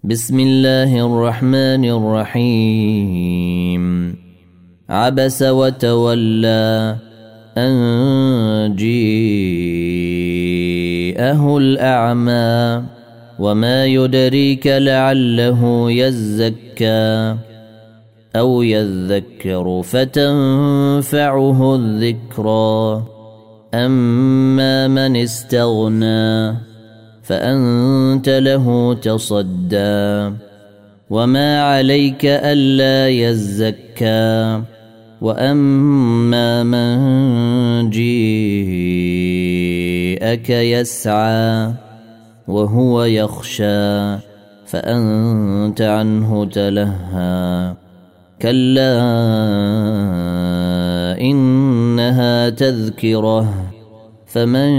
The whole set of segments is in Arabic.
بسم الله الرحمن الرحيم. عبس وتولى أن جيءه الأعمى وما يدريك لعله يزكى أو يذكر فتنفعه الذكرى. أما من استغنى فأنت له تصدى وما عليك ألا يزكى. وأما من جيءك يسعى وهو يخشى فأنت عنه تلهى. كلا إنها تذكرة فمن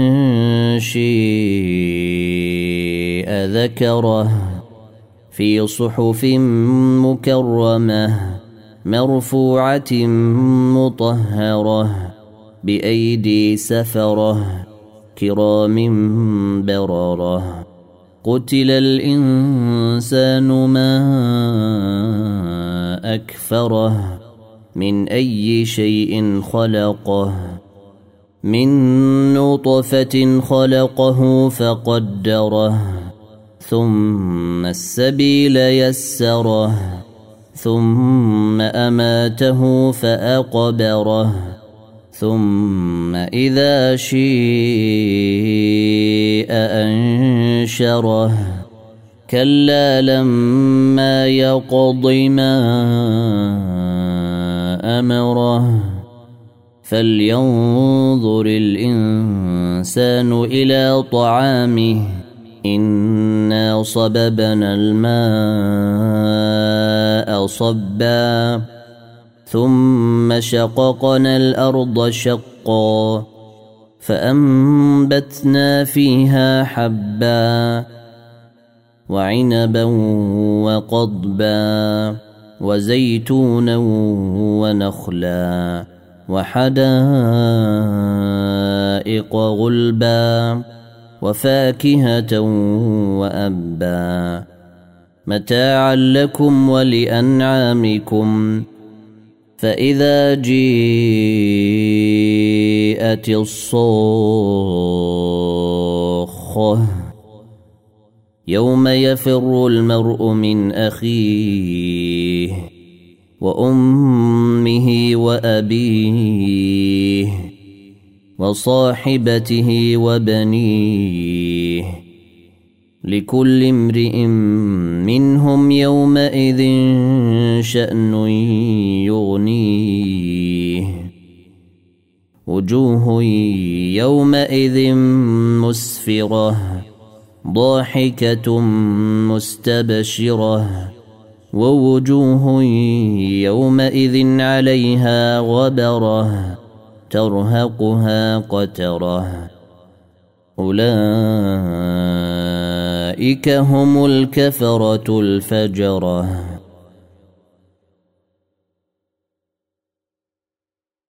شيء ذكره في صحف مكرمة مرفوعة مطهرة بأيدي سفرة كرام بررة. قتل الإنسان ما أكفره من أي شيء خلقه من نطفة خلقه فقدره ثم السبيل يسره ثم أماته فأقبره ثم إذا شيء أنشره. كلا لما يقض ما أمره فلينظر الإنسان إلى طعامه إنا صببنا الماء صبا ثم شققنا الأرض شقا فأنبتنا فيها حبا وعنبا وقضبا وزيتونا ونخلا وحدائق غلبا وفاكهة وأبا متاعا لكم ولأنعامكم. فإذا جيءت الصاخة يوم يفر المرء من أخيه وأمه وأبيه وصاحبته وبنيه لكل امرئ منهم يومئذ شأن يغنيه. وجوه يومئذ مسفرة ضاحكة مستبشرة ووجوه يومئذ عليها غبرة ترهقها قترة. أولئك هم الكفرة الفجرة.